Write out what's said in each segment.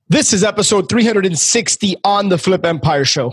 This is episode 360 on the Flip Empire Show.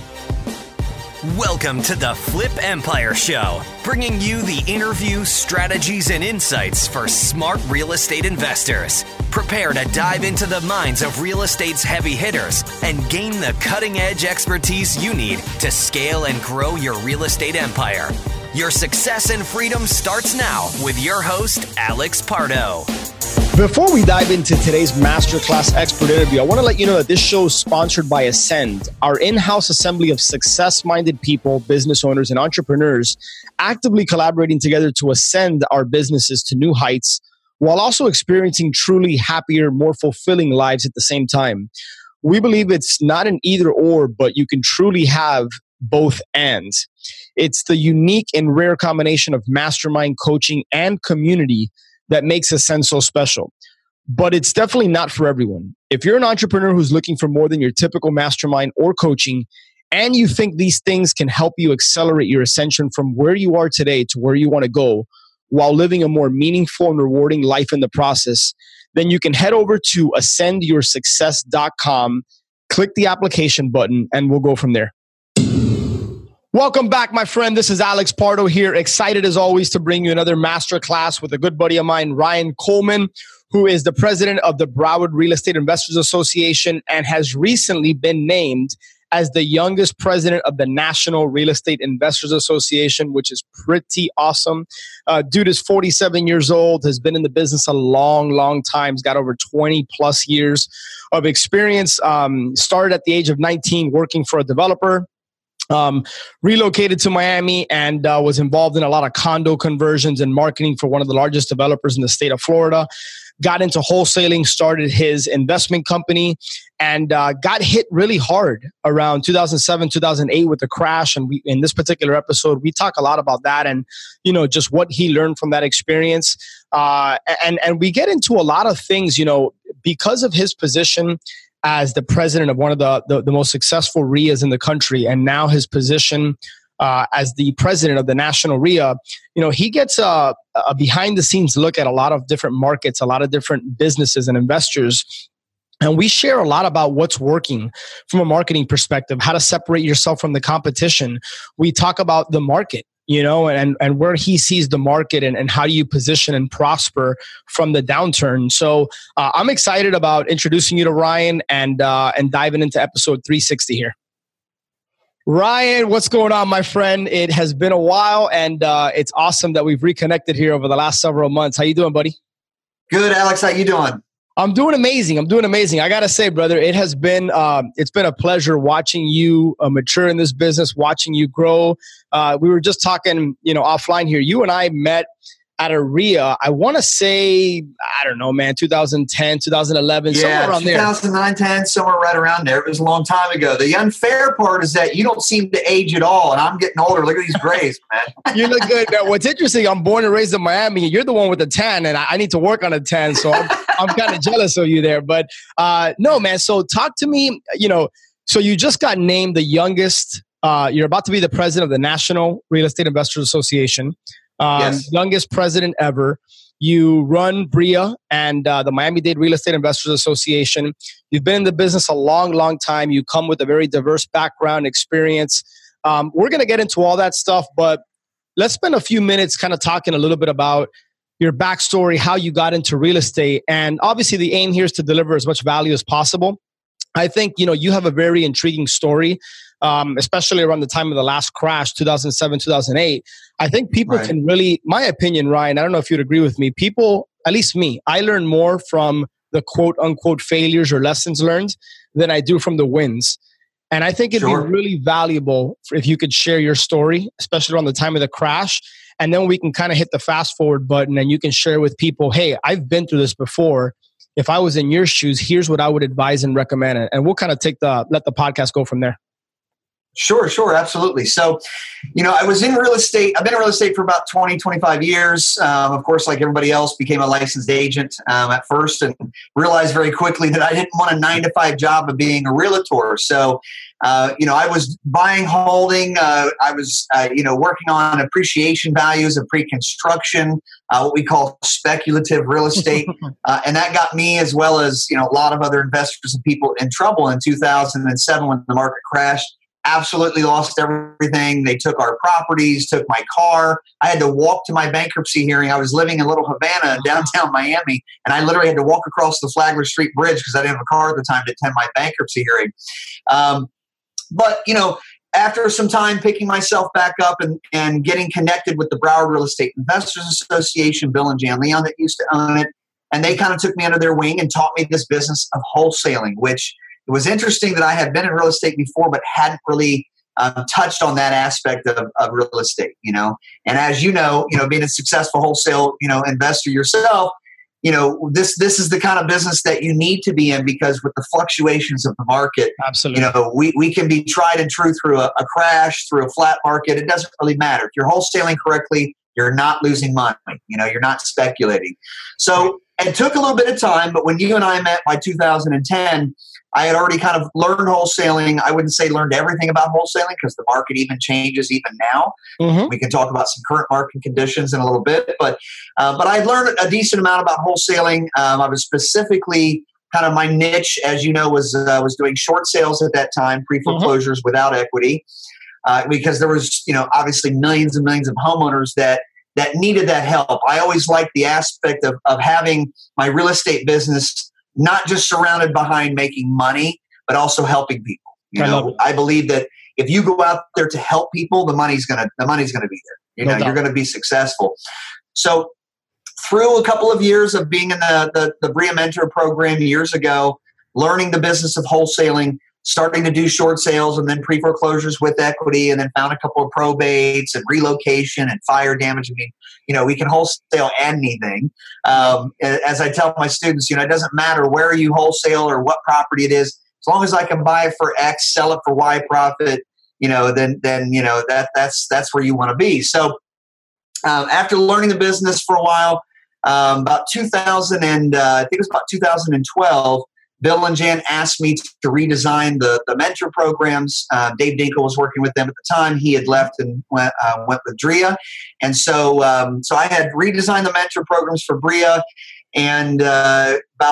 Welcome to the Flip Empire Show, bringing you the interviews, strategies, and insights for smart real estate investors. Prepare to dive into the minds of real estate's heavy hitters and gain the cutting-edge expertise you need to scale and grow your real estate empire. Your success and freedom starts now with your host, Alex Pardo. Before we dive into today's masterclass expert interview, I want to let you know that this show is sponsored by Ascend, our in-house assembly of success-minded people, business owners, and entrepreneurs actively collaborating together to ascend our businesses to new heights while also experiencing truly happier, more fulfilling lives at the same time. We believe it's not an either or, but you can truly have both and. It's the unique and rare combination of mastermind coaching and community that makes Ascend so special. But it's definitely not for everyone. If you're an entrepreneur who's looking for more than your typical mastermind or coaching, and you think these things can help you accelerate your ascension from where you are today to where you want to go while living a more meaningful and rewarding life in the process, then you can head over to ascendyoursuccess.com, click the application button, and we'll go from there. Welcome back, my friend. This is Alex Pardo here. Excited as always to bring you another masterclass with a good buddy of mine, Ryan Coleman, who is the president of the Broward Real Estate Investors Association and has recently been named as the youngest president of the National Real Estate Investors Association, which is pretty awesome. Dude is 47 years old, has been in the business a long, long time. He's got over 20 plus years of experience. Started at the age of 19 working for a developer. Relocated to Miami and was involved in a lot of condo conversions and marketing for one of the largest developers in the state of Florida. Got into wholesaling, started his investment company, and got hit really hard around 2007, 2008 with the crash. And in this particular episode, we talk a lot about that and, you know, just what he learned from that experience. And we get into a lot of things, you know, because of his position as the president of one of the most successful RIAs in the country, and now his position as the president of the National RIA, you know, he gets a behind-the-scenes look at a lot of different markets, a lot of different businesses and investors. And we share a lot about what's working from a marketing perspective, how to separate yourself from the competition. We talk about the market, you know, and where he sees the market and how do you position and prosper from the downturn. So I'm excited about introducing you to Ryan and diving into episode 360 here. Ryan, what's going on, my friend? It has been a while, and it's awesome that we've reconnected here over the last several months. How you doing, buddy? Good, Alex. How you doing? I'm doing amazing. I got to say, brother, it has been, it's been a pleasure watching you mature in this business, watching you grow. We were just talking, you know, offline here. You and I met at a RIA, I want to say, I don't know, man, 2010, 2011, somewhere around 2009, 10, somewhere right around there. It was a long time ago. The unfair part is that you don't seem to age at all, and I'm getting older. Look at these grays, man. You look good. Now, what's interesting, I'm born and raised in Miami. You're the one with the tan, and I need to work on a tan, so I'm kind of jealous of you there. But no, man, so talk to me, you know, so you just got named the youngest, you're about to be the president of the National Real Estate Investors Association. Yes. Youngest president ever. You run BRIA and the Miami-Dade Real Estate Investors Association. You've been in the business a long, long time. You come with a very diverse background, experience. We're going to get into all that stuff, but let's spend a few minutes kind of talking a little bit about your backstory, how you got into real estate. And obviously the aim here is to deliver as much value as possible. I think, you know, you have a very intriguing story, especially around the time of the last crash, 2007, 2008. I think people can really, my opinion, Ryan, I don't know if you'd agree with me, people, at least me, I learn more from the quote unquote failures or lessons learned than I do from the wins. And I think it'd be really valuable if you could share your story, especially around the time of the crash. And then we can kind of hit the fast forward button and you can share with people, hey, I've been through this before. If I was in your shoes, here's what I would advise and recommend. And we'll kind of let the podcast go from there. Sure, absolutely. So, I was in real estate. I've been in real estate for about 20, 25 years. Of course, like everybody else, became a licensed agent at first and realized very quickly that I didn't want a 9-to-5 job of being a realtor. So, I was buying, holding. I was, working on appreciation values of pre-construction, what we call speculative real estate. And that got me, as well as, a lot of other investors and people, in trouble in 2007 when the market crashed. Absolutely lost everything. They took our properties, took my car. I had to walk to my bankruptcy hearing. I was living in Little Havana in downtown Miami, and I literally had to walk across the Flagler Street Bridge because I didn't have a car at the time to attend my bankruptcy hearing. But after some time picking myself back up and getting connected with the Broward Real Estate Investors Association, Bill and Jan Leon that used to own it, and they kind of took me under their wing and taught me this business of wholesaling, which it was interesting that I had been in real estate before, but hadn't really touched on that aspect of real estate, And as being a successful wholesale, investor yourself, this is the kind of business that you need to be in, because with the fluctuations of the market, absolutely, we can be tried and true through a crash, through a flat market. It doesn't really matter. If you're wholesaling correctly, you're not losing money. You're not speculating. So it took a little bit of time, but when you and I met by 2010, I had already kind of learned wholesaling. I wouldn't say learned everything about wholesaling, because the market even changes even now. Mm-hmm. We can talk about some current market conditions in a little bit, but I learned a decent amount about wholesaling. I was specifically kind of my niche, as you know, was doing short sales at that time, pre-foreclosures without equity, because there was obviously millions and millions of homeowners that needed that help. I always liked the aspect of having my real estate business not just surrounded behind making money, but also helping people. I believe that if you go out there to help people, the money's gonna be there. You're gonna be successful. So through a couple of years of being in the BRIA Mentor program years ago, learning the business of wholesaling, starting to do short sales and then pre-foreclosures with equity, and then found a couple of probates and relocation and fire damage. I mean, we can wholesale anything. As I tell my students, it doesn't matter where you wholesale or what property it is, as long as I can buy it for X, sell it for Y profit, then that's where you want to be. So after learning the business for a while, about 2000 and I think it was about 2012, Bill and Jan asked me to redesign the mentor programs. Dave Dinkle was working with them at the time. He had left and went with BRIA. And so I had redesigned the mentor programs for BRIA. And about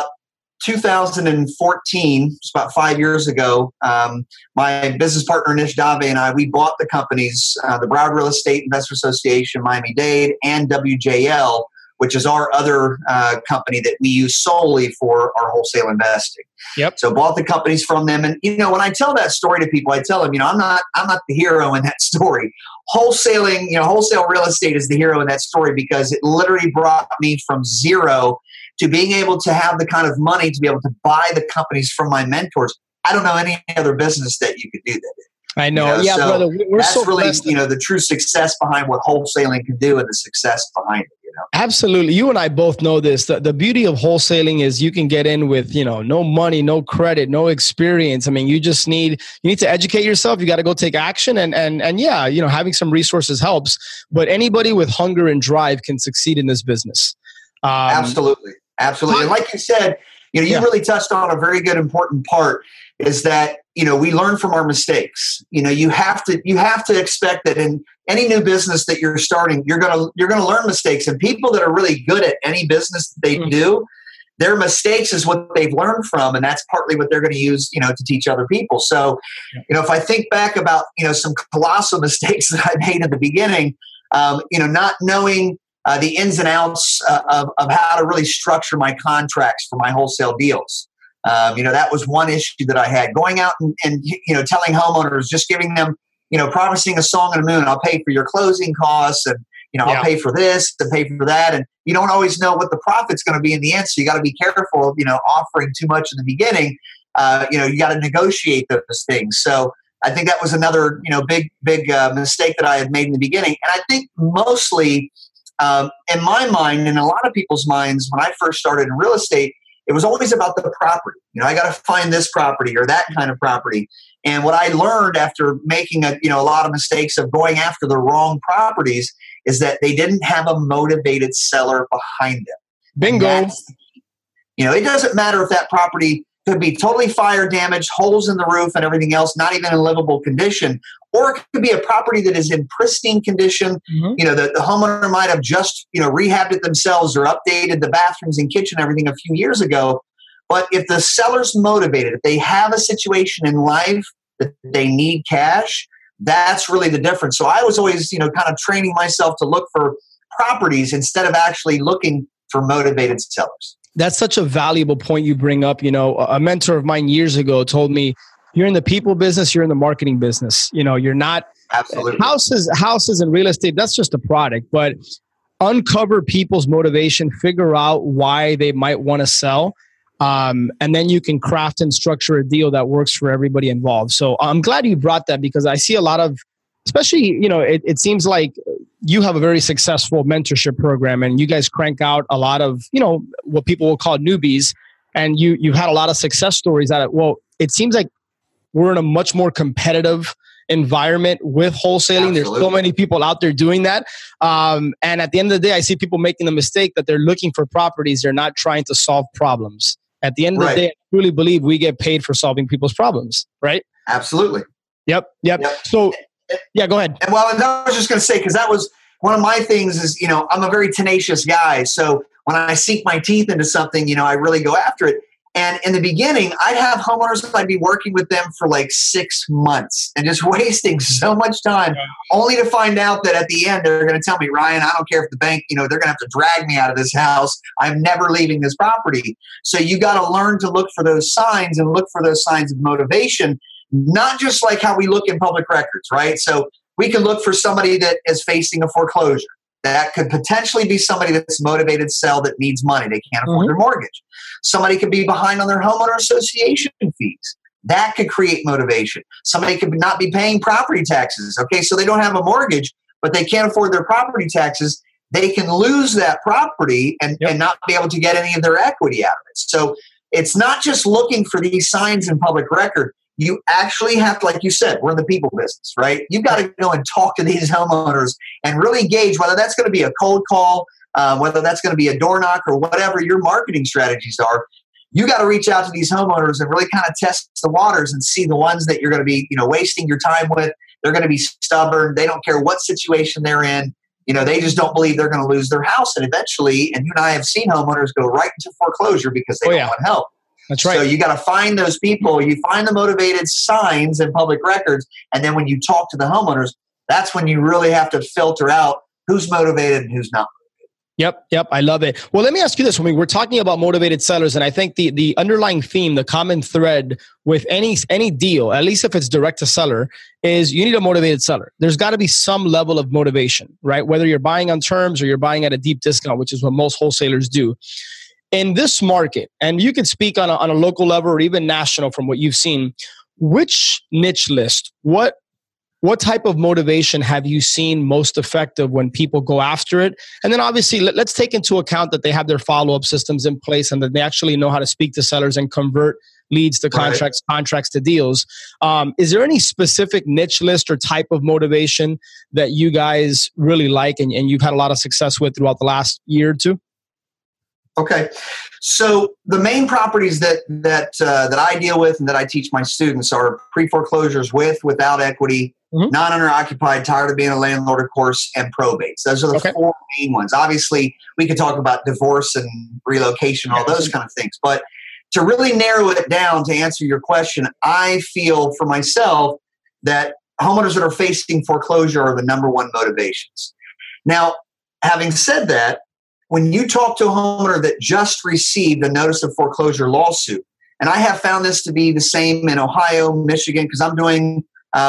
2014, it's about 5 years ago, my business partner, Nish Dave, and I, we bought the companies, the Broward Real Estate Investor Association, Miami-Dade, and WJL, which is our other company that we use solely for our wholesale investing. Yep. So bought the companies from them. And, when I tell that story to people, I tell them, I'm not the hero in that story. Wholesaling, wholesale real estate is the hero in that story, because it literally brought me from zero to being able to have the kind of money to be able to buy the companies from my mentors. I don't know any other business that you could do that in. I know. Yeah, so brother. That's so really, the true success behind what wholesaling can do, and the success behind it. Absolutely. You and I both know this. The beauty of wholesaling is you can get in with, no money, no credit, no experience. I mean, you need to educate yourself. You got to go take action. And yeah, having some resources helps. But anybody with hunger and drive can succeed in this business. Absolutely. And like you said, you really touched on a very good, important part, is that, we learn from our mistakes. You have to expect that in any new business that you're starting, you're going to learn mistakes. And people that are really good at any business that they do, their mistakes is what they've learned from, and that's partly what they're going to use, to teach other people. So, if I think back about, some colossal mistakes that I made in the beginning, not knowing the ins and outs of how to really structure my contracts for my wholesale deals. That was one issue that I had. Going out and telling homeowners, just giving them, promising a song and a moon, I'll pay for your closing costs, and, I'll pay for this and pay for that. And you don't always know what the profit's going to be in the end. So you got to be careful of, offering too much in the beginning. You got to negotiate those things. So I think that was another, big mistake that I had made in the beginning. And I think mostly in my mind, and a lot of people's minds, when I first started in real estate, It was always about the property. I got to find this property or that kind of property. And what I learned after making a lot of mistakes of going after the wrong properties is that they didn't have a motivated seller behind them. Bingo. It doesn't matter if that property could be totally fire damaged, holes in the roof and everything else, not even in livable condition, or it could be a property that is in pristine condition. The homeowner might have just, rehabbed it themselves or updated the bathrooms and kitchen and everything a few years ago. But if the seller's motivated, if they have a situation in life that they need cash, that's really the difference. So I was always, kind of training myself to look for properties instead of actually looking for motivated sellers. That's such a valuable point you bring up. A mentor of mine years ago told me, you're in the people business, you're in the marketing business. You're not. Absolutely. Houses and real estate, that's just a product. But uncover people's motivation, figure out why they might want to sell. And then you can craft and structure a deal that works for everybody involved. So I'm glad you brought that, because I see a lot of, especially, it seems like you have a very successful mentorship program and you guys crank out a lot of, what people will call newbies. And you've had a lot of success stories at it. Well, it seems like we're in a much more competitive environment with wholesaling. Absolutely. There's so many people out there doing that. And at the end of the day, I see people making the mistake that they're looking for properties. They're not trying to solve problems. At the end of the day, I truly believe we get paid for solving people's problems, right? Absolutely. Yep. So, yeah, go ahead. And I was just going to say, because that was one of my things is, I'm a very tenacious guy. So when I sink my teeth into something, I really go after it. And in the beginning, I'd have homeowners, I'd be working with them for like 6 months and just wasting so much time, only to find out that at the end, they're going to tell me, Ryan, I don't care if the bank, they're going to have to drag me out of this house. I'm never leaving this property. So you got to learn to look for those signs and look for those signs of motivation, not just like how we look in public records, right? So we can look for somebody that is facing a foreclosure. That could potentially be somebody that's motivated to sell that needs money. They can't afford their mortgage. Somebody could be behind on their homeowner association fees. That could create motivation. Somebody could not be paying property taxes. Okay, so they don't have a mortgage, but they can't afford their property taxes. They can lose that property and not be able to get any of their equity out of it. So it's not just looking for these signs in public record. You actually have to, like you said, we're in the people business, right? You've got to go and talk to these homeowners and really gauge whether that's going to be a cold call, whether that's going to be a door knock or whatever your marketing strategies are. You got to reach out to these homeowners and really kind of test the waters and see the ones that you're going to be, wasting your time with. They're going to be stubborn. They don't care what situation they're in. They just don't believe they're going to lose their house. And eventually, and you and I have seen homeowners go right into foreclosure because they don't want help. That's right. So you got to find those people. You find the motivated signs in public records. And then when you talk to the homeowners, that's when you really have to filter out who's motivated and who's not. Yep. I love it. Well, let me ask you this. When we're talking about motivated sellers, and I think the underlying theme, the common thread with any deal, at least if it's direct to seller, is you need a motivated seller. There's got to be some level of motivation, right? Whether you're buying on terms or you're buying at a deep discount, which is what most wholesalers do. In this market, and you can speak on a local level or even national from what you've seen, which niche list, what type of motivation have you seen most effective when people go after it? And then obviously, let's take into account that they have their follow-up systems in place and that they actually know how to speak to sellers and convert leads to contracts, contracts to deals. Is there any specific niche list or type of motivation that you guys really like and you've had a lot of success with throughout the last year or two? Okay, so the main properties that I deal with and that I teach my students are pre-foreclosures without equity, non-owner occupied, tired of being a landlord, of course, and probates. Those are the four main ones. Obviously, we could talk about divorce and relocation, all those kind of things. But to really narrow it down to answer your question, I feel for myself that homeowners that are facing foreclosure are the number one motivations. Now, having said that, when you talk to a homeowner that just received a notice of foreclosure lawsuit, and I have found this to be the same in Ohio, Michigan, because I'm doing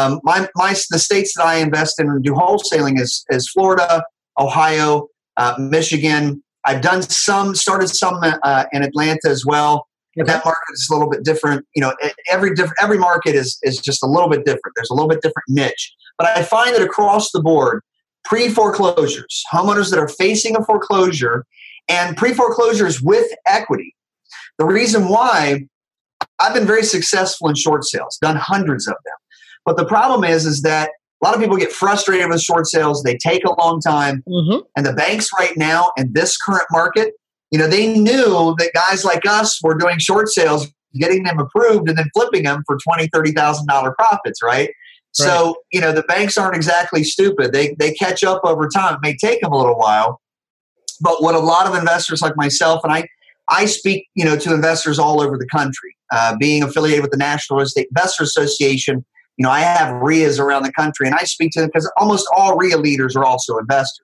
the states that I invest in and do wholesaling is Florida, Ohio, Michigan. I've started some in Atlanta as well. But that market is a little bit different. Every market is just a little bit different. There's a little bit different niche. But I find that across the board, pre-foreclosures, homeowners that are facing a foreclosure, and pre-foreclosures with equity, the reason why I've been very successful in short sales, done hundreds of them. But the problem is that a lot of people get frustrated with short sales. They take a long time. And the banks right now in this current market, they knew that guys like us were doing short sales, getting them approved and then flipping them for $20,000, $30,000 profits, right? So, the banks aren't exactly stupid. They catch up over time. It may take them a little while. But what a lot of investors like myself, and I speak, to investors all over the country, being affiliated with the National Real Estate Investors Association, I have RIAs around the country, and I speak to them because almost all RIA leaders are also investors,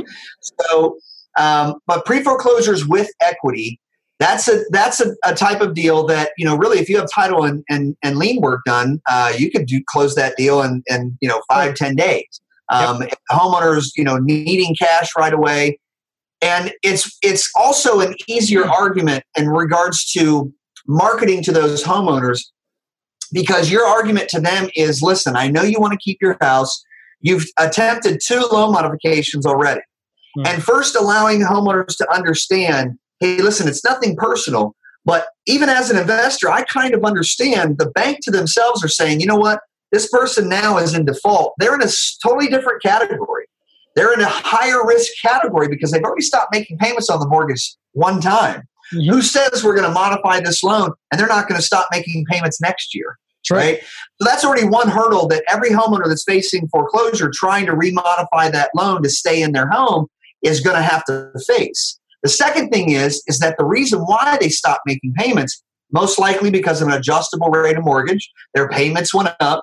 So, but pre-foreclosures with equity, that's a type of deal that, really, if you have title and lien work done, you could close that deal in 5-10 days. Homeowners, needing cash right away. And it's also an easier argument in regards to marketing to those homeowners, because your argument to them is, listen, I know you want to keep your house. You've attempted 2 loan modifications already. And first allowing homeowners to understand, hey, listen, it's nothing personal, but even as an investor, I kind of understand the bank to themselves are saying, you know what, this person now is in default. They're in a totally different category. They're in a higher risk category because they've already stopped making payments on the mortgage one time. Who says we're going to modify this loan and they're not going to stop making payments next year? Right? So that's already one hurdle that every homeowner that's facing foreclosure trying to remodify that loan to stay in their home is going to have to face. The second thing is that the reason why they stopped making payments, most likely because of an adjustable rate of mortgage, their payments went up.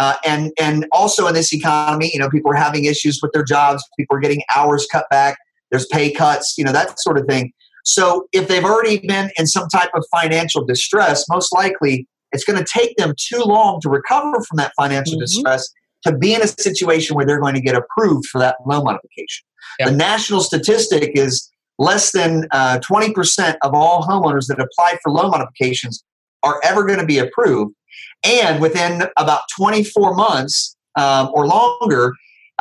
And also in this economy, people are having issues with their jobs. People are getting hours cut back. There's pay cuts, that sort of thing. So if they've already been in some type of financial distress, most likely it's going to take them too long to recover from that financial distress to be in a situation where they're going to get approved for that loan modification. The national statistic is less than 20% of all homeowners that apply for loan modifications are ever going to be approved. And within about 24 months or longer,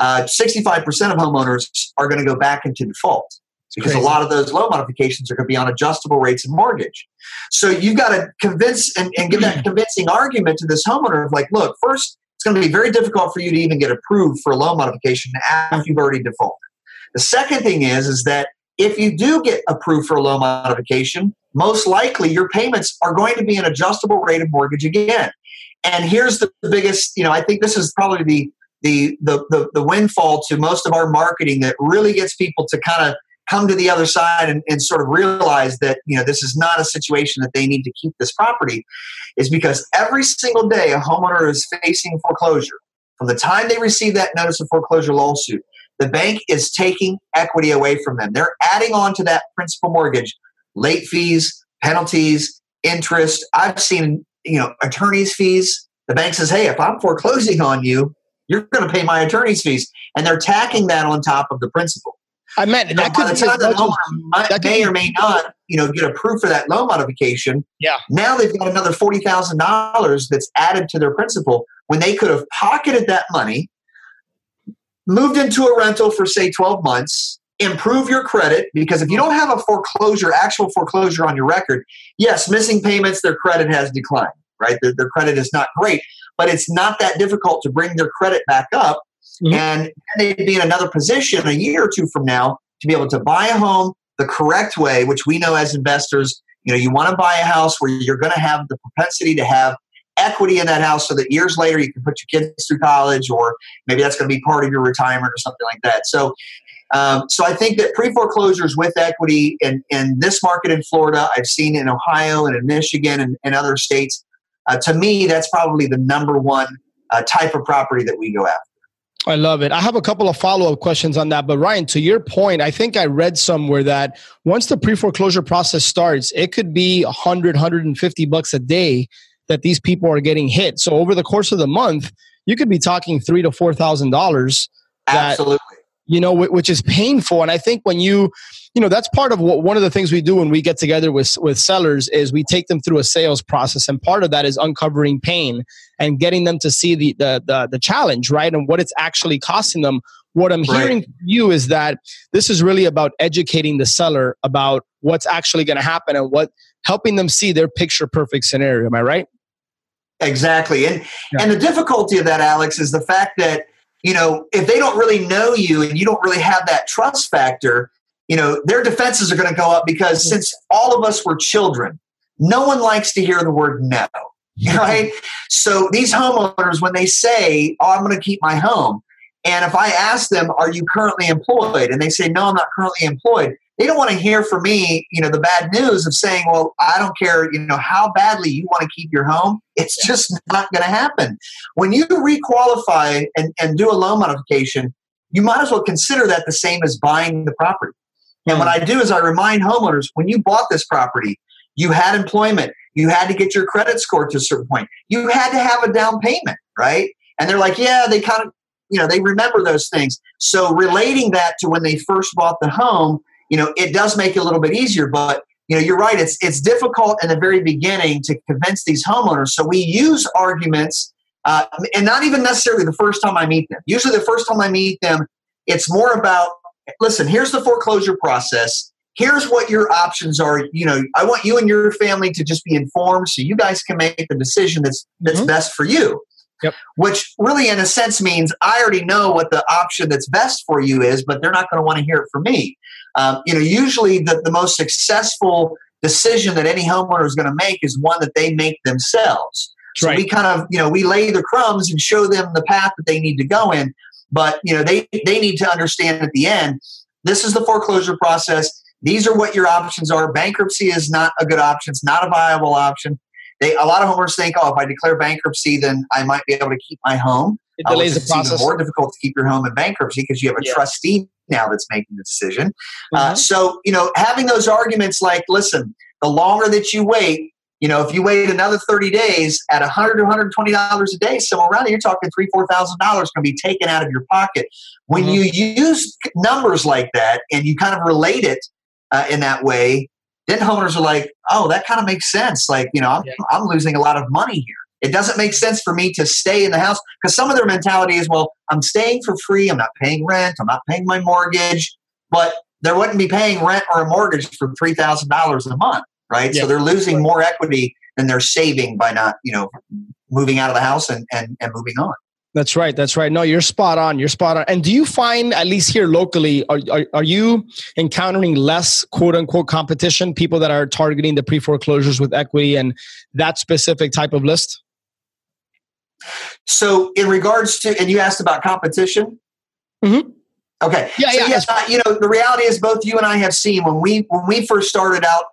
65% of homeowners are going to go back into default. Because a lot of those loan modifications are going to be on adjustable rates of mortgage. So you've got to convince and give that convincing argument to this homeowner of like, look, first, it's going to be very difficult for you to even get approved for a loan modification after you've already defaulted. The second thing is that if you do get approved for a loan modification, most likely your payments are going to be an adjustable rate of mortgage again. And here's the biggest, I think this is probably the windfall to most of our marketing that really gets people to kind of come to the other side and sort of realize that, this is not a situation that they need to keep this property, is because every single day a homeowner is facing foreclosure. From the time they receive that notice of foreclosure lawsuit, the bank is taking equity away from them. They're adding on to that principal mortgage, late fees, penalties, interest. I've seen, attorney's fees. The bank says, hey, if I'm foreclosing on you, you're going to pay my attorney's fees. And they're tacking that on top of the principal. I meant that by the time the homeowner may or may not, get approved for that loan modification. Now they've got another $40,000 that's added to their principal when they could have pocketed that money, moved into a rental for say 12 months, improve your credit, because if you don't have a actual foreclosure on your record, yes, missing payments, their credit has declined, right? Their credit is not great, but it's not that difficult to bring their credit back up. And they'd be in another position a year or two from now to be able to buy a home the correct way, which we know as investors, you want to buy a house where you're going to have the propensity to have equity in that house so that years later you can put your kids through college, or maybe that's going to be part of your retirement or something like that. So I think that pre-foreclosures with equity in this market in Florida, I've seen in Ohio and in Michigan and other states, to me, that's probably the number one type of property that we go after. I love it. I have a couple of follow-up questions on that. But Ryan, to your point, I think I read somewhere that once the pre-foreclosure process starts, it could be $100, $150 a day that these people are getting hit. So over the course of the month, you could be talking $3,000 to $4,000. Absolutely. Which is painful. And I think when that's part of one of the things we do when we get together with sellers is we take them through a sales process. And part of that is uncovering pain and getting them to see the challenge, right? And what it's actually costing them What I'm hearing from you is that this is really about educating the seller about what's actually going to happen and helping them see their picture perfect scenario. Am I right? Exactly. And the difficulty of that, Alex, is the fact that, if they don't really know you and you don't really have that trust factor, their defenses are going to go up because since all of us were children, no one likes to hear the word no, right? So these homeowners, when they say, oh, I'm going to keep my home, and if I ask them, are you currently employed? And they say, no, I'm not currently employed. They don't want to hear from me, the bad news of saying, well, I don't care, how badly you want to keep your home. It's just not going to happen. When you requalify and do a loan modification, you might as well consider that the same as buying the property. And what I do is I remind homeowners, when you bought this property, you had employment. You had to get your credit score to a certain point. You had to have a down payment, right? And they're like, yeah, they kind of, they remember those things. So relating that to when they first bought the home, it does make it a little bit easier. But, you're right. It's difficult in the very beginning to convince these homeowners. So we use arguments, and not even necessarily the first time I meet them. Usually the first time I meet them, it's more about, listen, here's the foreclosure process. Here's what your options are. I want you and your family to just be informed so you guys can make the decision that's best for you. Yep. Which really, in a sense, means I already know what the option that's best for you is, but they're not going to want to hear it from me. Usually the most successful decision that any homeowner is going to make is one that they make themselves. So we kind of, we lay the crumbs and show them the path that they need to go in. But, they need to understand at the end, this is the foreclosure process. These are what your options are. Bankruptcy is not a good option. It's not a viable option. A lot of homeowners think, if I declare bankruptcy, then I might be able to keep my home. It delays the process. It's even more difficult to keep your home in bankruptcy because you have a trustee now that's making the decision. So, having those arguments like, listen, the longer that you wait, if you wait another 30 days at $100 to $120 a day, somewhere around there, you're talking $3,000, $4,000 going to be taken out of your pocket. When you use numbers like that and you kind of relate it in that way, then homeowners are like, oh, that kind of makes sense. Like, I'm losing a lot of money here. It doesn't make sense for me to stay in the house because some of their mentality is, well, I'm staying for free. I'm not paying rent. I'm not paying my mortgage. But they wouldn't be paying rent or a mortgage for $3,000 a month, right? Yeah. So they're losing more equity than they're saving by not, moving out of the house and moving on. That's right. That's right. No, you're spot on. You're spot on. And do you find, at least here locally, are you encountering less quote unquote competition, people that are targeting the pre-foreclosures with equity and that specific type of list? So in regards to, and you asked about competition? Mm-hmm. Okay. The reality is both you and I have seen when we first started out,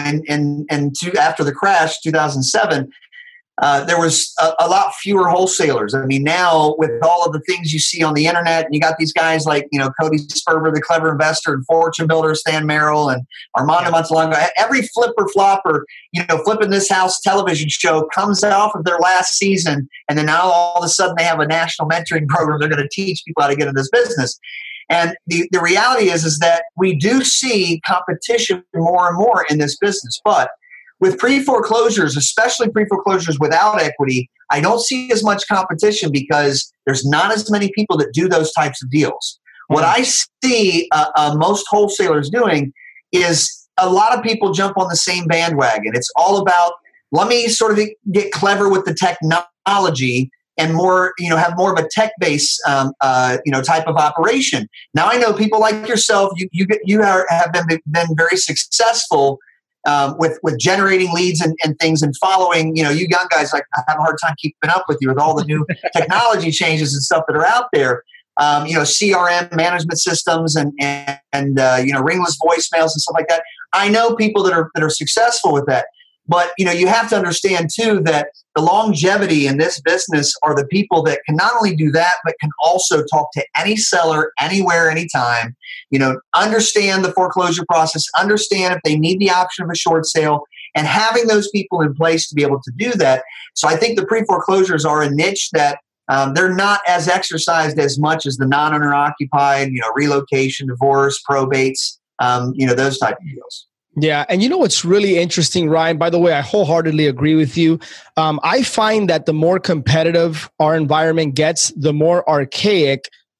after the crash, 2007, there was a lot fewer wholesalers. I mean, now with all of the things you see on the internet, and you got these guys like, Cody Sperber, the Clever Investor, and Fortune Builder, Stan Merrill, and Armando Montalongo. Every flipper flopper, flipping this house television show comes off of their last season, and then now all of a sudden they have a national mentoring program. They're going to teach people how to get in this business. And the reality is that we do see competition more and more in this business, but with pre-foreclosures, especially pre-foreclosures without equity, I don't see as much competition because there's not as many people that do those types of deals. What I see most wholesalers doing is a lot of people jump on the same bandwagon. It's all about, let me sort of get clever with the technology and more, have more of a tech-based, type of operation. Now I know people like yourself. You have been very successful with generating leads and things and following, you young guys, like I have a hard time keeping up with you with all the new technology changes and stuff that are out there. CRM management systems and ringless voicemails and stuff like that. I know people that are successful with that. But, you have to understand, too, that the longevity in this business are the people that can not only do that, but can also talk to any seller, anywhere, anytime, understand the foreclosure process, understand if they need the option of a short sale, and having those people in place to be able to do that. So I think the pre-foreclosures are a niche that they're not as exercised as much as the non-owner occupied, relocation, divorce, probates, those type of deals. Yeah. And what's really interesting, Ryan, by the way, I wholeheartedly agree with you. I find that the more competitive our environment gets, the more archaic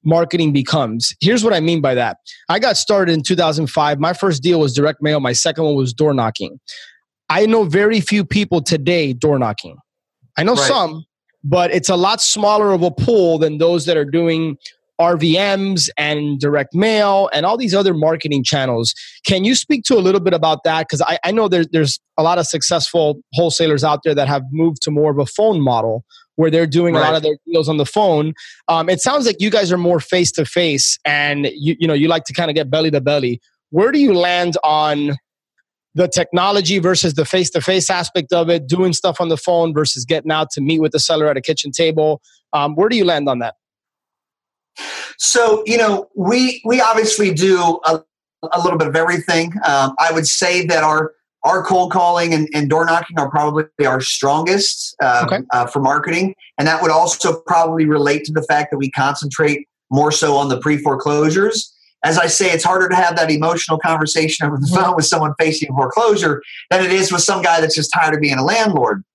marketing becomes. Here's what I mean by that. I got started in 2005. My first deal was direct mail. My second one was door knocking. I know very few people today door knocking. I know some, but it's a lot smaller of a pool than those that are doing RVMs and direct mail and all these other marketing channels. Can you speak to a little bit about that? Because I know there's a lot of successful wholesalers out there that have moved to more of a phone model where they're doing a lot of their deals on the phone. It sounds like you guys are more face-to-face and you like to kind of get belly to belly. Where do you land on the technology versus the face-to-face aspect of it, doing stuff on the phone versus getting out to meet with the seller at a kitchen table? Where do you land on that? So, we obviously do a little bit of everything. I would say that our cold calling and door knocking are probably our strongest for marketing. And that would also probably relate to the fact that we concentrate more so on the pre-foreclosures. As I say, it's harder to have that emotional conversation over the phone with someone facing foreclosure than it is with some guy that's just tired of being a landlord.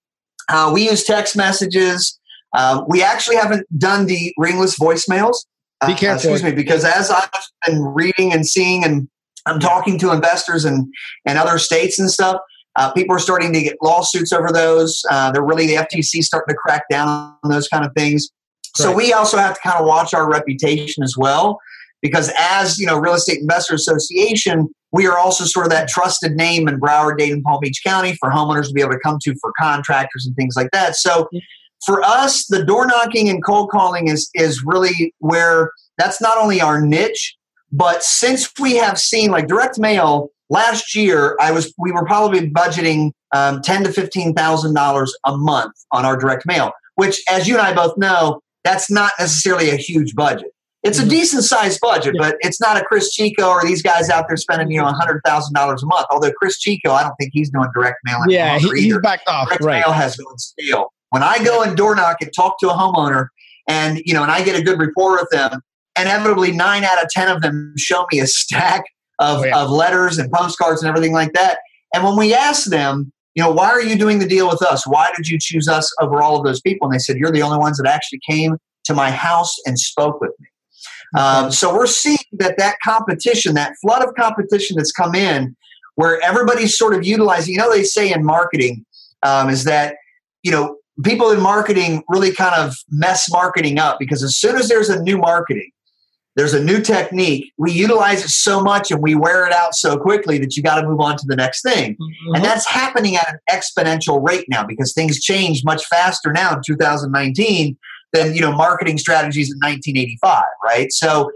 We use text messages. We actually haven't done the ringless voicemails. Be careful. Because as I've been reading and seeing, and I'm talking to investors and other states and stuff, people are starting to get lawsuits over those. The FTC starting to crack down on those kind of things. So we also have to kind of watch our reputation as well, because as Real Estate Investor Association, we are also sort of that trusted name in Broward, Dade, and Palm Beach County for homeowners to be able to come to for contractors and things like that. So for us, the door knocking and cold calling is really where that's not only our niche, but since we have seen like direct mail last year, we were probably budgeting $10,000 to $15,000 a month on our direct mail, which, as you and I both know, that's not necessarily a huge budget. It's a decent sized budget, but it's not a Chris Chico or these guys out there spending $100,000 a month. Although Chris Chico, I don't think he's doing direct mail anymore. Yeah, he's backed off. Direct mail has gone stale. When I go and door knock and talk to a homeowner, and and I get a good rapport with them, inevitably 9 out of 10 of them show me a stack of letters and postcards and everything like that. And when we ask them, why are you doing the deal with us? Why did you choose us over all of those people? And they said, you're the only ones that actually came to my house and spoke with me. So we're seeing that competition, that flood of competition that's come in, where everybody's sort of utilizing, they say in marketing is that, people in marketing really kind of mess marketing up, because as soon as there's a new marketing, there's a new technique, we utilize it so much and we wear it out so quickly that you got to move on to the next thing. And that's happening at an exponential rate now, because things change much faster now in 2019 than marketing strategies in 1985, right? So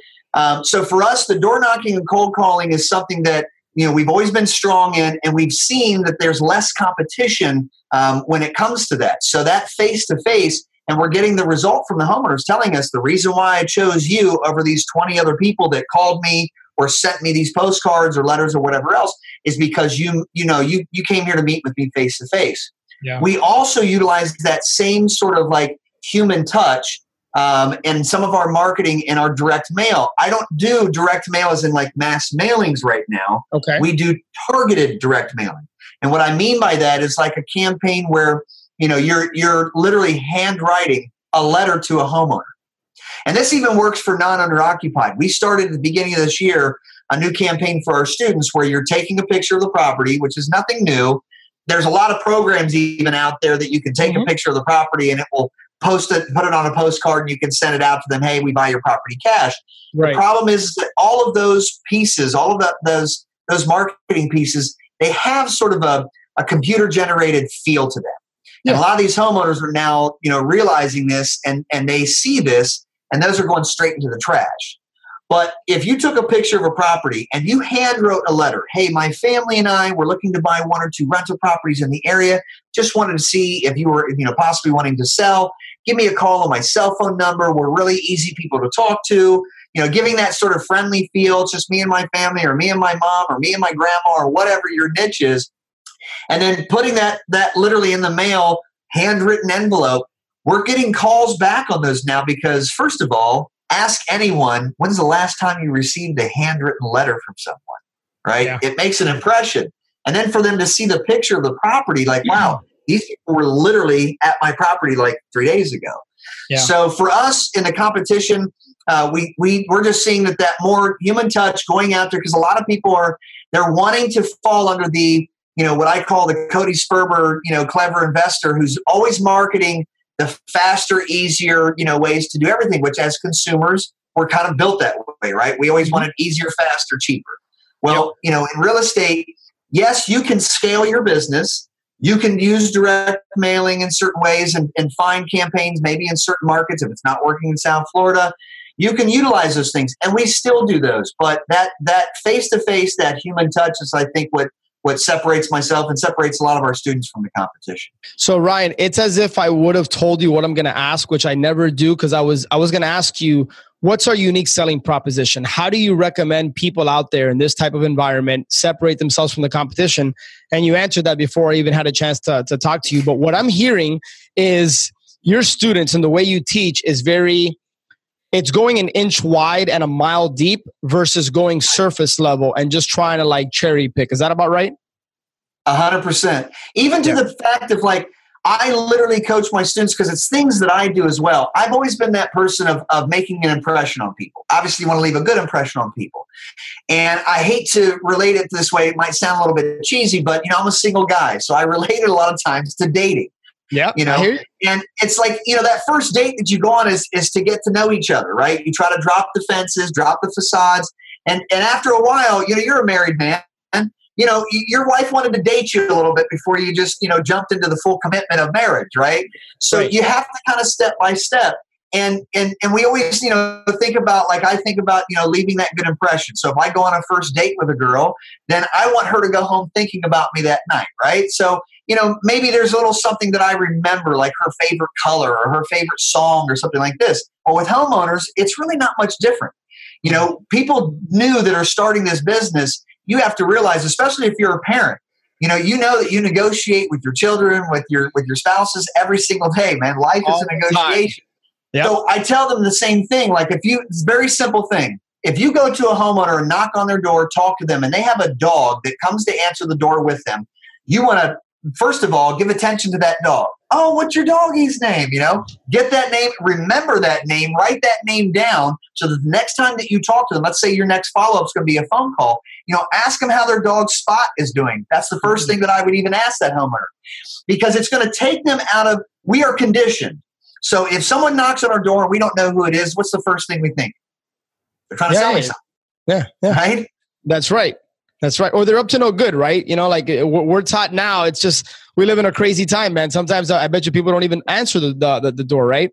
for us, the door knocking and cold calling is something that we've always been strong in, and we've seen that there's less competition when it comes to that. So that face-to-face, and we're getting the result from the homeowners telling us the reason why I chose you over these 20 other people that called me or sent me these postcards or letters or whatever else is because you came here to meet with me face-to-face. Yeah. We also utilize that same sort of like human touch in some of our marketing in our direct mail. I don't do direct mail as in like mass mailings right now. Okay. We do targeted direct mailing. And what I mean by that is like a campaign where, you're literally handwriting a letter to a homeowner. And this even works for non-owner occupied. We started at the beginning of this year a new campaign for our students where you're taking a picture of the property, which is nothing new. There's a lot of programs even out there that you can take a picture of the property and it will put it on a postcard, and you can send it out to them. Hey, we buy your property cash. Right. The problem is that all of those pieces, all of those marketing pieces, they have sort of a computer generated feel to them. Yeah. And a lot of these homeowners are now, realizing this and they see this, and those are going straight into the trash. But if you took a picture of a property and you hand wrote a letter, hey, my family and I were looking to buy 1 or 2 rental properties in the area. Just wanted to see if you were, possibly wanting to sell. Give me a call on my cell phone number. We're really easy people to talk to. Giving that sort of friendly feel. It's just me and my family, or me and my mom, or me and my grandma, or whatever your niche is. And then putting that literally in the mail, handwritten envelope. We're getting calls back on those now because, first of all, ask anyone, when's the last time you received a handwritten letter from someone, right? Yeah. It makes an impression. And then for them to see the picture of the property, like, wow, these people were literally at my property like 3 days ago. Yeah. So for us in the competition, we're just seeing that more human touch going out there, because a lot of people they're wanting to fall under the, what I call the Cody Sperber, clever investor who's always marketing the faster, easier, ways to do everything, which as consumers, we're kind of built that way, right? We always want it easier, faster, cheaper. Well, in real estate, yes, you can scale your business. You can use direct mailing in certain ways and find campaigns maybe in certain markets if it's not working in South Florida. You can utilize those things, and we still do those. But that face-to-face, that human touch is, I think, what separates myself and separates a lot of our students from the competition. So Ryan, it's as if I would have told you what I'm going to ask, which I never do, because I was going to ask you, what's our unique selling proposition? How do you recommend people out there in this type of environment separate themselves from the competition? And you answered that before I even had a chance to talk to you. But what I'm hearing is your students and the way you teach is it's going an inch wide and a mile deep versus going surface level and just trying to cherry pick. Is that about right? 100%. Even to the fact of I literally coach my students because it's things that I do as well. I've always been that person of making an impression on people. Obviously, you want to leave a good impression on people. And I hate to relate it this way. It might sound a little bit cheesy, but I'm a single guy. So I relate it a lot of times to dating. Yeah. And it's that first date that you go on is to get to know each other, right? You try to drop the fences, drop the facades. And after a while, you're a married man. Your wife wanted to date you a little bit before you just, jumped into the full commitment of marriage, right? So you have to kind of step by step. And we always, think about, I think about, leaving that good impression. So if I go on a first date with a girl, then I want her to go home thinking about me that night, right? So, maybe there's a little something that I remember, like her favorite color or her favorite song or something like this. But with homeowners, it's really not much different. People new that are starting this business, you have to realize, especially if you're a parent, you know that you negotiate with your children, with your spouses every single day, man. Life is a negotiation. Yep. So I tell them the same thing. It's a very simple thing. If you go to a homeowner and knock on their door, talk to them, and they have a dog that comes to answer the door with them, you want to, first of all, give attention to that dog. Oh, what's your doggy's name? Get that name, remember that name, write that name down so that the next time that you talk to them, let's say your next follow-up is going to be a phone call, ask them how their dog's Spot is doing. That's the first thing that I would even ask that homeowner, because it's going to take them out of, we are conditioned. So if someone knocks on our door and we don't know who it is, what's the first thing we think? They're trying to sell me something. Yeah. Right? That's right. Or they're up to no good, right? We're taught now. It's just, we live in a crazy time, man. Sometimes I bet you people don't even answer the door, right?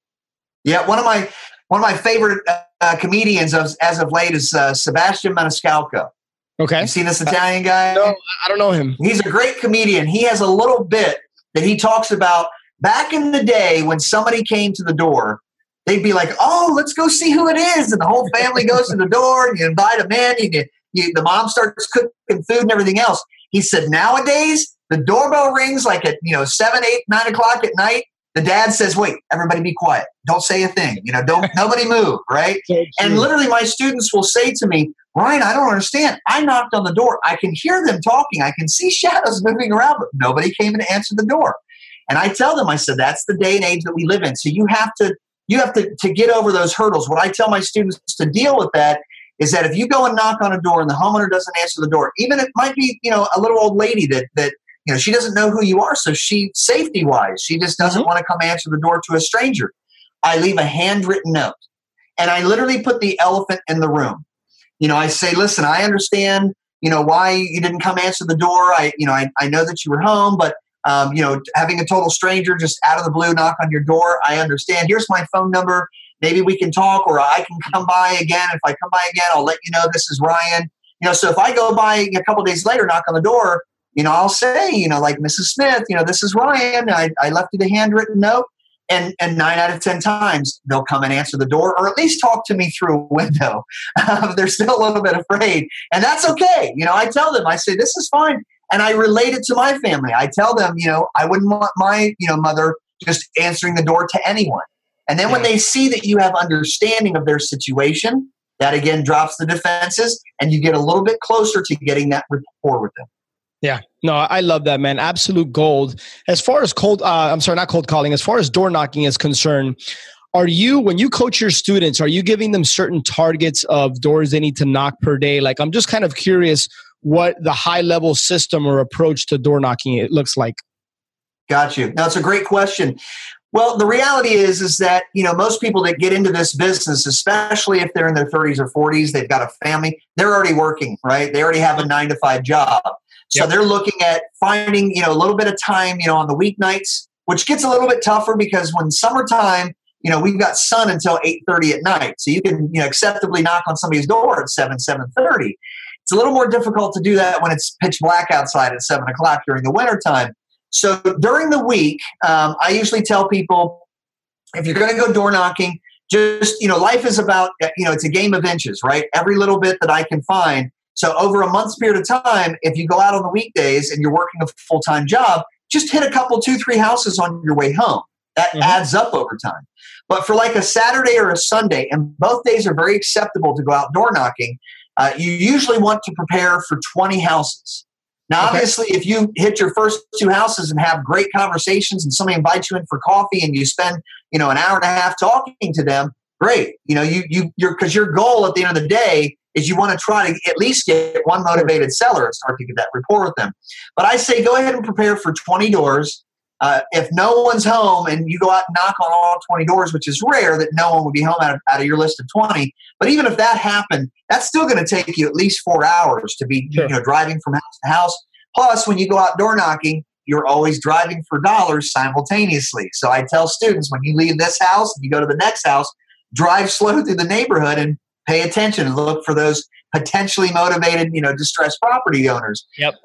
Yeah. One of my favorite comedians as of late is Sebastian Maniscalco. Okay. You seen this Italian guy? No, I don't know him. He's a great comedian. He has a little bit that he talks about back in the day when somebody came to the door. They'd be like, "Oh, let's go see who it is," and the whole family goes to the door, and you invite them in. The mom starts cooking food and everything else. He said, nowadays, the doorbell rings at 7, 8, 9 o'clock at night. The dad says, "Wait, everybody be quiet. Don't say a thing. Don't nobody move," right? And literally my students will say to me, "Ryan, I don't understand. I knocked on the door. I can hear them talking. I can see shadows moving around, but nobody came in to answer the door." And I tell them, I said, that's the day and age that we live in. So you have to get over those hurdles. What I tell my students to deal with that is that if you go and knock on a door and the homeowner doesn't answer the door, even it might be, a little old lady that she doesn't know who you are. So safety wise, she just doesn't want to come answer the door to a stranger. I leave a handwritten note, and I literally put the elephant in the room. I say, listen, I understand, why you didn't come answer the door. I know that you were home, but having a total stranger just out of the blue knock on your door, I understand. Here's my phone number. Maybe we can talk, or I can come by again. If I come by again, I'll let you know this is Ryan. So if I go by a couple of days later, knock on the door, I'll say, like, Mrs. Smith, this is Ryan. I left you the handwritten note. And 9 out of 10 times, they'll come and answer the door, or at least talk to me through a window. They're still a little bit afraid. And that's okay. I tell them, I say, this is fine. And I relate it to my family. I tell them, I wouldn't want my, mother just answering the door to anyone. And then when they see that you have understanding of their situation, that again drops the defenses, and you get a little bit closer to getting that rapport with them. Yeah, no, I love that, man. Absolute gold. As far as not cold calling, as far as door knocking is concerned, when you coach your students, are you giving them certain targets of doors they need to knock per day? Like, I'm just kind of curious what the high level system or approach to door knocking it looks like. Got you. Now, it's a great question. Well, the reality is that, most people that get into this business, especially if they're in their 30s or 40s, they've got a family, they're already working, right? They already have a 9-to-5 job. So they're looking at finding, a little bit of time, on the weeknights, which gets a little bit tougher because when summertime, we've got sun until 8:30 at night. So you can, acceptably knock on somebody's door at 7:30. It's a little more difficult to do that when it's pitch black outside at 7 o'clock during the wintertime. So during the week, I usually tell people, if you're going to go door knocking, just, life is about, it's a game of inches, right? Every little bit that I can find. So over a month's period of time, if you go out on the weekdays and you're working a full-time job, just hit a couple, 2-3 houses on your way home. That adds up over time. But for like a Saturday or a Sunday, and both days are very acceptable to go out door knocking, you usually want to prepare for 20 houses. Now, obviously, if you hit your first 2 houses and have great conversations and somebody invites you in for coffee and you spend, an hour and a half talking to them, great. Because your goal at the end of the day is you want to try to at least get one motivated seller and start to get that rapport with them. But I say go ahead and prepare for 20 doors. If no one's home and you go out and knock on all 20 doors, which is rare that no one would be home out of your list of 20, but even if that happened, that's still going to take you at least 4 hours to be driving from house to house. Plus, when you go out door knocking, you're always driving for dollars simultaneously. So I tell students, when you leave this house and you go to the next house, drive slow through the neighborhood and pay attention and look for those potentially motivated, distressed property owners. Yep.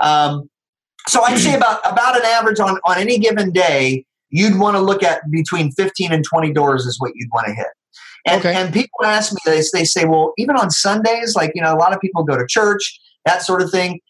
So I'd say about an average on any given day, you'd want to look at between 15 and 20 doors is what you'd want to hit. And people ask me, they say, well, even on Sundays, like, a lot of people go to church, that sort of thing.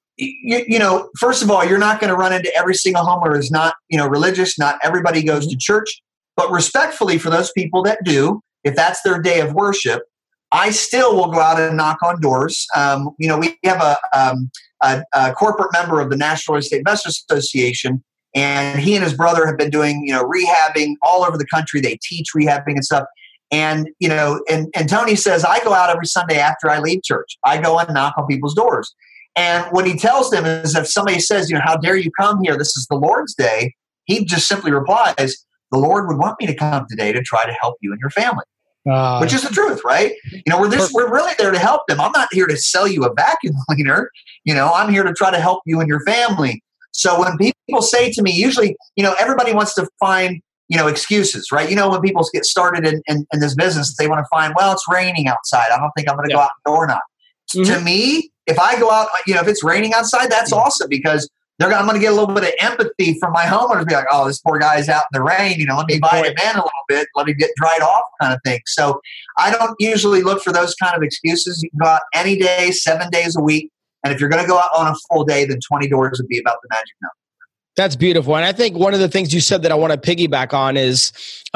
First of all, you're not going to run into every single homeowner who's not, religious. Not everybody goes to church. But respectfully for those people that do, if that's their day of worship, I still will go out and knock on doors. We have a corporate member of the National Real Estate Investors Association, and he and his brother have been doing, rehabbing all over the country. They teach rehabbing and stuff. And, and Tony says, I go out every Sunday after I leave church. I go and knock on people's doors. And what he tells them is if somebody says, how dare you come here? This is the Lord's day. He just simply replies, the Lord would want me to come today to try to help you and your family. Which is the truth, right? We're really there to help them. I'm not here to sell you a vacuum cleaner. I'm here to try to help you and your family. So when people say to me, usually, everybody wants to find, excuses, right? When people get started in this business, they want to find, well, it's raining outside. I don't think I'm going to go out and door knock. To me, if I go out, if it's raining outside, that's awesome because I'm going to get a little bit of empathy from my homeowners. Be like, oh, this poor guy's out in the rain. Let me buy him in a little bit. Let him get dried off kind of thing. So I don't usually look for those kind of excuses. You can go out any day, 7 days a week. And if you're going to go out on a full day, then 20 doors would be about the magic number. That's beautiful. And I think one of the things you said that I want to piggyback on is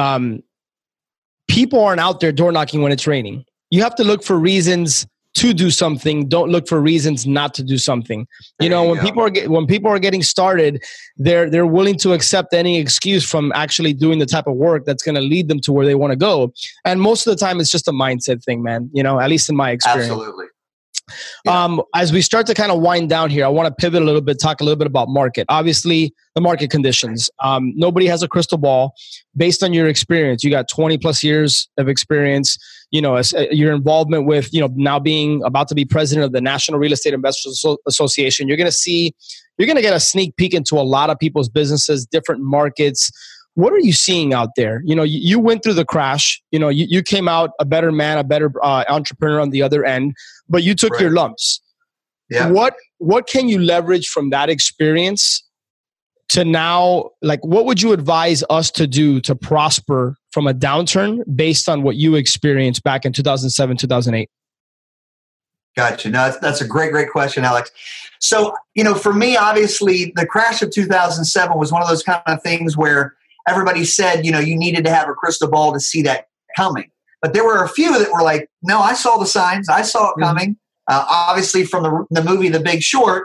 people aren't out there door knocking when it's raining. You have to look for reasons to do something. Don't look for reasons not to do something. When people are getting started, they're willing to accept any excuse from actually doing the type of work that's going to lead them to where they want to go. And most of the time, it's just a mindset thing, man. At least in my experience. Absolutely. Yeah. As we start to kind of wind down here, I want to pivot a little bit, talk a little bit about market. Obviously, the market conditions. Nobody has a crystal ball. Based on your experience, you got 20 plus years of experience. Your involvement with, now being about to be president of the National Real Estate Investors Association, you're going to get a sneak peek into a lot of people's businesses, different markets. What are you seeing out there? You went through the crash. You came out a better man, a better entrepreneur on the other end, but you took your lumps. Yeah. What can you leverage from that experience to now? Like, what would you advise us to do to prosper from a downturn based on what you experienced back in 2007, 2008? Gotcha. No, that's a great question, Alex. So, for me, obviously, the crash of 2007 was one of those kind of things where everybody said, you needed to have a crystal ball to see that coming. But there were a few that were like, no, I saw the signs. I saw it coming. Obviously, from the movie The Big Short,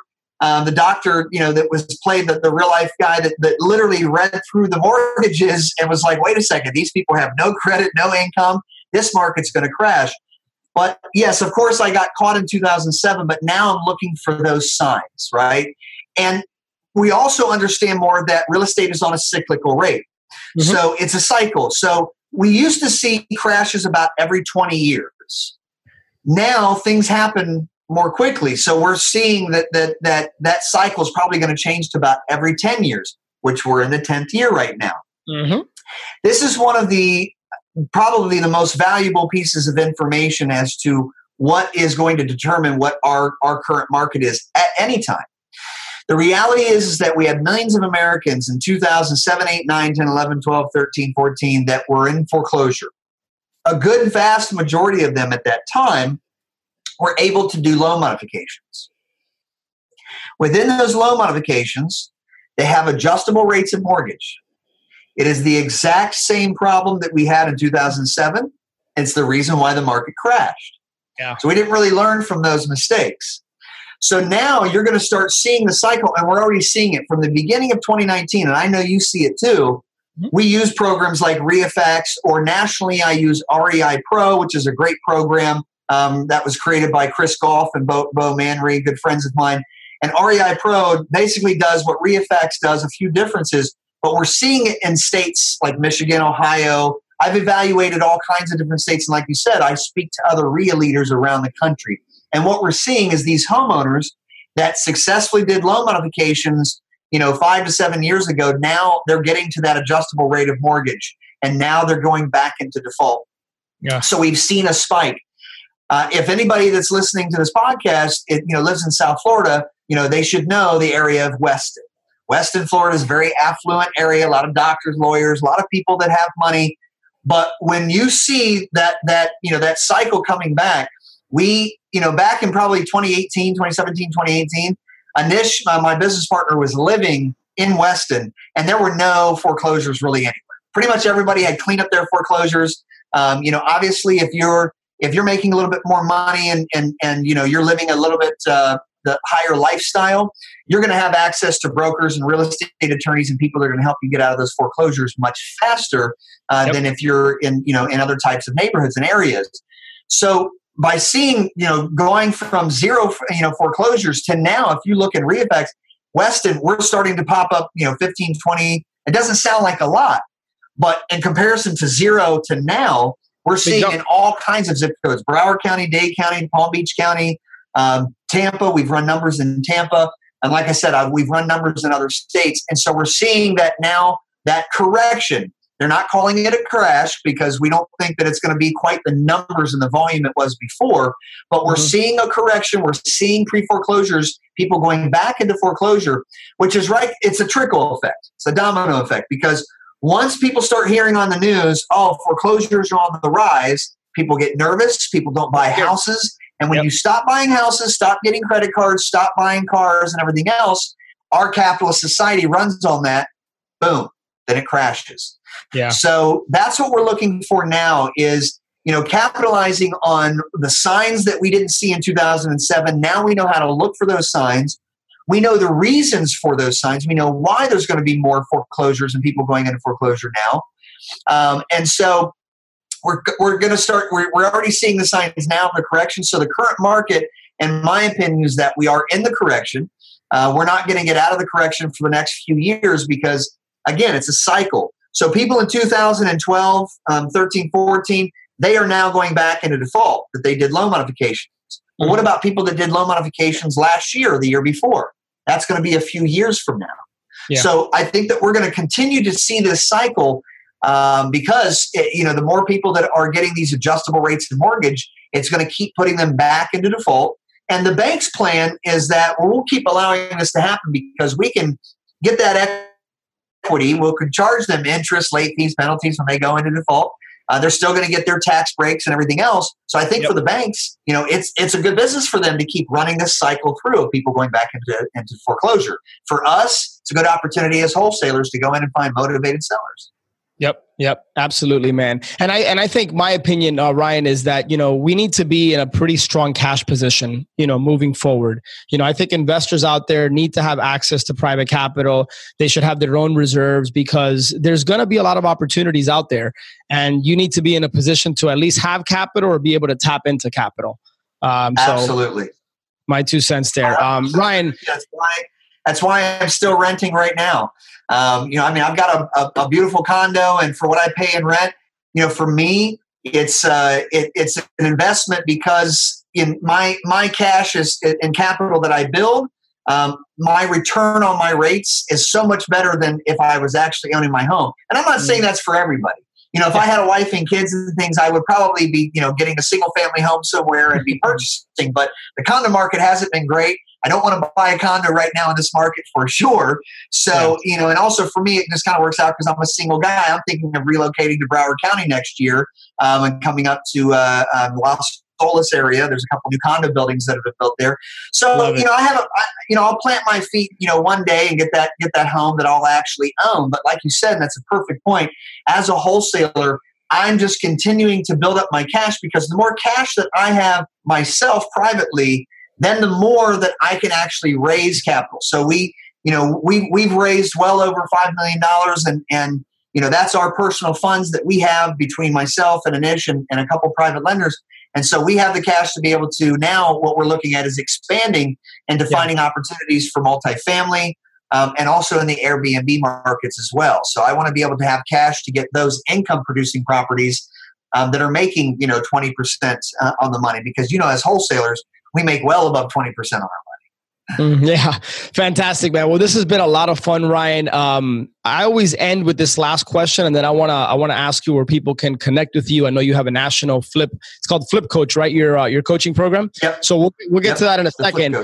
the doctor, that was played the real life guy that literally read through the mortgages and was like, wait a second, these people have no credit, no income. This market's going to crash. But yes, of course, I got caught in 2007, but now I'm looking for those signs, right? And we also understand more that real estate is on a cyclical rate. Mm-hmm. So it's a cycle. So we used to see crashes about every 20 years. Now things happen more quickly. So we're seeing that cycle is probably going to change to about every 10 years, which we're in the 10th year right now. Mm-hmm. This is one of probably the most valuable pieces of information as to what is going to determine what our current market is at any time. The reality is that we had millions of Americans in 2007, 8, 9, 10, 11, 12, 13, 14 that were in foreclosure. A good vast majority of them at that time were able to do loan modifications. Within those loan modifications, they have adjustable rates of mortgage. It is the exact same problem that we had in 2007. It's the reason why the market crashed. Yeah. So we didn't really learn from those mistakes. So now you're going to start seeing the cycle, and we're already seeing it from the beginning of 2019, and I know you see it too. Mm-hmm. We use programs like REFX, or nationally I use REI Pro, which is a great program that was created by Chris Goff and Bo Manry, good friends of mine. And REI Pro basically does what REFX does, a few differences, but we're seeing it in states like Michigan, Ohio. I've evaluated all kinds of different states, and like you said, I speak to other REIA leaders around the country. And what we're seeing is these homeowners that successfully did loan modifications, 5 to 7 years ago, now they're getting to that adjustable rate of mortgage, and now they're going back into default. Yeah. So we've seen a spike. If anybody that's listening to this podcast, lives in South Florida, they should know the area of Weston. Weston, Florida is a very affluent area. A lot of doctors, lawyers, a lot of people that have money. But when you see that cycle coming back, we, back in probably 2018, 2017, 2018, Anish, my business partner, was living in Weston, and there were no foreclosures really anywhere. Pretty much everybody had cleaned up their foreclosures. Obviously, if you're making a little bit more money and you're living a little bit the higher lifestyle, you're going to have access to brokers and real estate attorneys and people that are going to help you get out of those foreclosures much faster than if you're in other types of neighborhoods and areas. So by seeing, going from zero, foreclosures to now, if you look at REFX, Weston, we're starting to pop up, 15, 20. It doesn't sound like a lot, but in comparison to zero to now, we're seeing in all kinds of zip codes: Broward County, Dade County, Palm Beach County, Tampa. We've run numbers in Tampa. And like I said, we've run numbers in other states. And so we're seeing that now, that correction, they're not calling it a crash because we don't think that it's going to be quite the numbers and the volume it was before. But we're seeing a correction. We're seeing pre-foreclosures, people going back into foreclosure, which is right. It's a trickle effect. It's a domino effect, because once people start hearing on the news, foreclosures are on the rise, people get nervous. People don't buy houses. And when you stop buying houses, stop getting credit cards, stop buying cars and everything else, our capitalist society runs on that. Boom. Then it crashes. Yeah. So that's what we're looking for now is, capitalizing on the signs that we didn't see in 2007. Now we know how to look for those signs. We know the reasons for those signs. We know why there's going to be more foreclosures and people going into foreclosure now. And so we're going to start, we're already seeing the signs now of the correction. So the current market, in my opinion, is that we are in the correction. We're not going to get out of the correction for the next few years because, again, it's a cycle. So people in 2012, 13, 14, they are now going back into default, that they did loan modifications. Well, what about people that did loan modifications last year or the year before? That's going to be a few years from now. Yeah. So I think that we're going to continue to see this cycle because, the more people that are getting these adjustable rates of mortgage, it's going to keep putting them back into default. And the bank's plan is that we'll keep allowing this to happen because we can get that equity. We can charge them interest, late fees, penalties when they go into default. They're still going to get their tax breaks and everything else. So I think for the banks, it's a good business for them to keep running this cycle through of people going back into foreclosure. For us, it's a good opportunity as wholesalers to go in and find motivated sellers. Yep, absolutely, man. And I think my opinion, Ryan, is that, we need to be in a pretty strong cash position, moving forward. I think investors out there need to have access to private capital. They should have their own reserves because there's going to be a lot of opportunities out there, and you need to be in a position to at least have capital or be able to tap into capital. Absolutely. So my 2 cents there. Ryan. That's why I'm still renting right now. I've got a beautiful condo, and for what I pay in rent, for me, it's an investment because in my cash is in capital that I build. My return on my rates is so much better than if I was actually owning my home. And I'm not saying that's for everybody. If I had a wife and kids and things, I would probably be, getting a single family home somewhere and be purchasing. But the condo market hasn't been great. I don't want to buy a condo right now in this market for sure. So, and also for me, it just kind of works out because I'm a single guy. I'm thinking of relocating to Broward County next year and coming up to Los Angeles area. There's a couple new condo buildings that have been built there. So, I'll plant my feet, one day and get that home that I'll actually own. But like you said, and that's a perfect point. As a wholesaler, I'm just continuing to build up my cash because the more cash that I have myself privately, then the more that I can actually raise capital. So we've raised well over $5 million, and that's our personal funds that we have between myself and Anish and a couple private lenders. And so we have the cash to be able to now what we're looking at is expanding into finding opportunities for multifamily and also in the Airbnb markets as well. So I want to be able to have cash to get those income producing properties that are making 20% on the money because as wholesalers, we make well above 20% on our money. Yeah, fantastic, man. Well, this has been a lot of fun, Ryan. I always end with this last question, and then I wanna ask you where people can connect with you. I know you have a national flip. It's called Flip Coach, right? Your coaching program. Yep. So we'll get to that in a second.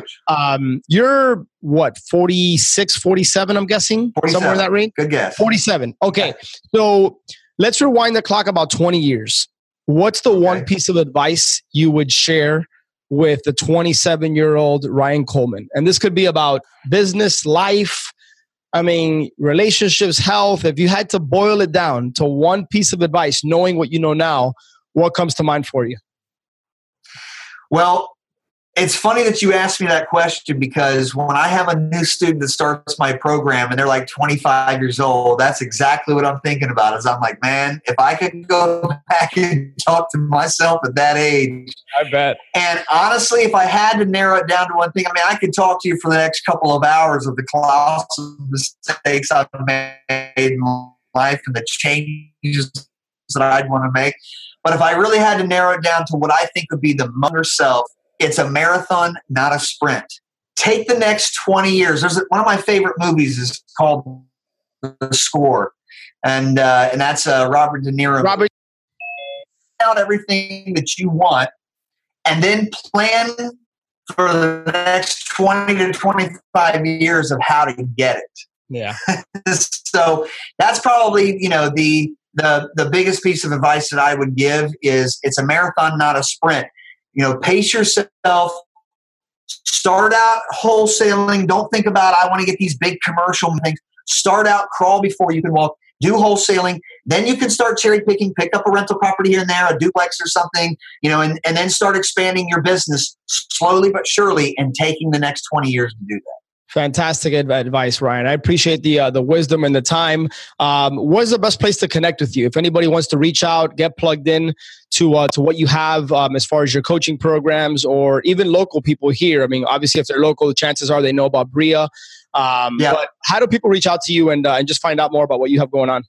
You're what, 46, 47? I'm guessing 47. Somewhere in that range. Good guess. 47. Okay, so let's rewind the clock about 20 years. What's the one piece of advice you would share with the 27-year-old Ryan Coleman? And this could be about business, life, relationships, health. If you had to boil it down to one piece of advice, knowing what you know now, what comes to mind for you? Well, it's funny that you asked me that question because when I have a new student that starts my program and they're like 25 years old, that's exactly what I'm thinking about. Is I'm like, man, if I could go back and talk to myself at that age. I bet. And honestly, if I had to narrow it down to one thing, I could talk to you for the next couple of hours of the colossal mistakes I've made in life and the changes that I'd want to make. But if I really had to narrow it down to what I think would be the younger self, it's a marathon, not a sprint. Take the next 20 years. One of my favorite movies is called The Score, and that's Robert De Niro. Robert, out everything that you want, and then plan for the next 20 to 25 years of how to get it. Yeah. So that's probably the biggest piece of advice that I would give is it's a marathon, not a sprint. Pace yourself. Start out wholesaling. Don't think about, I want to get these big commercial things. Start out, crawl before you can walk. Do wholesaling. Then you can start cherry picking, pick up a rental property here and there, a duplex or something, and then start expanding your business slowly but surely and taking the next 20 years to do that. Fantastic advice, Ryan. I appreciate the wisdom and the time. What's the best place to connect with you? If anybody wants to reach out, get plugged in to what you have as far as your coaching programs or even local people here. Obviously, if they're local, the chances are they know about BRIA. But how do people reach out to you and just find out more about what you have going on?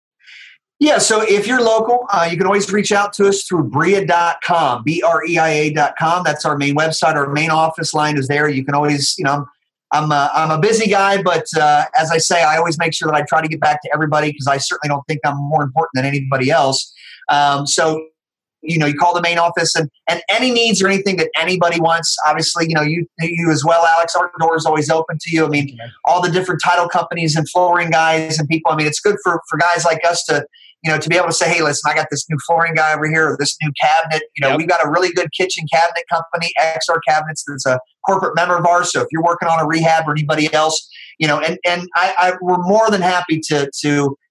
Yeah, so if you're local, you can always reach out to us through BRIA.com, BREIA.com. That's our main website. Our main office line is there. You can always, I'm a busy guy, but as I say, I always make sure that I try to get back to everybody because I certainly don't think I'm more important than anybody else. So, you call the main office and any needs or anything that anybody wants. Obviously, you as well, Alex. Our door is always open to you. All the different title companies and flooring guys and people. It's good for guys like us to be able to say, hey, listen, I got this new flooring guy over here or this new cabinet. We've got a really good kitchen cabinet company, XR Cabinets, that's a corporate member of ours. So if you're working on a rehab or anybody else, and we're more than happy to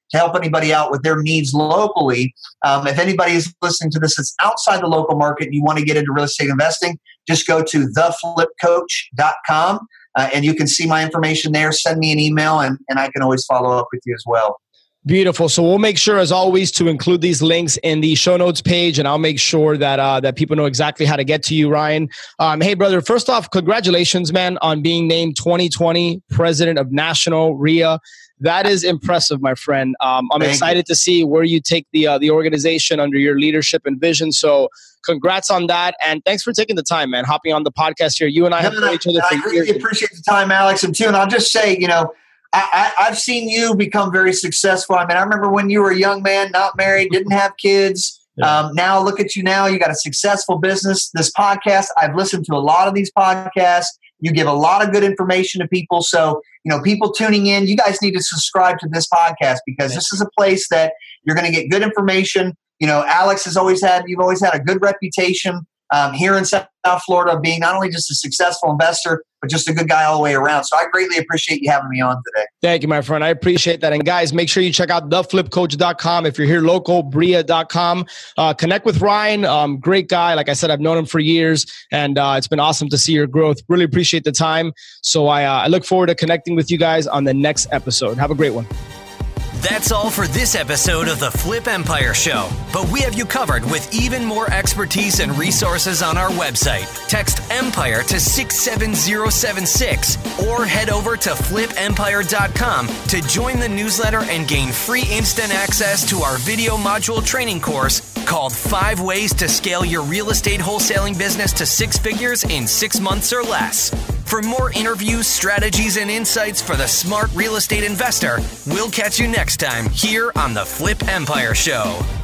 to help anybody out with their needs locally. If anybody is listening to this that's outside the local market and you want to get into real estate investing, just go to theflipcoach.com and you can see my information there. Send me an email and I can always follow up with you as well. Beautiful. So we'll make sure, as always, to include these links in the show notes page, and I'll make sure that that people know exactly how to get to you, Ryan. Hey, brother, first off, congratulations, man, on being named 2020 President of National REIA. That is impressive, my friend. I'm excited to see where you take the organization under your leadership and vision. So congrats on that. And thanks for taking the time, man, hopping on the podcast here. You and I have known each other for years. I really appreciate the time, Alex. And I'll just say, I've seen you become very successful. I mean, I remember when you were a young man, not married, didn't have kids. Yeah. Now look at you now. You got a successful business. This podcast, I've listened to a lot of these podcasts. You give a lot of good information to people. So, people tuning in, you guys need to subscribe to this podcast because this is a place that you're going to get good information. Alex you've always had a good reputation here in South Florida, being not only just a successful investor, but just a good guy all the way around. So I greatly appreciate you having me on today. Thank you, my friend. I appreciate that. And guys, make sure you check out theflipcoach.com. If you're here local, bria.com. Connect with Ryan. Great guy. Like I said, I've known him for years, and it's been awesome to see your growth. Really appreciate the time. So I look forward to connecting with you guys on the next episode. Have a great one. That's all for this episode of the Flip Empire Show, but we have you covered with even more expertise and resources on our website. Text EMPIRE to 67076 or head over to flipempire.com to join the newsletter and gain free instant access to our video module training course called 5 Ways to Scale Your Real Estate Wholesaling Business to 6 Figures in 6 months or less. For more interviews, strategies, and insights for the smart real estate investor, we'll catch you next time here on the Flip Empire Show.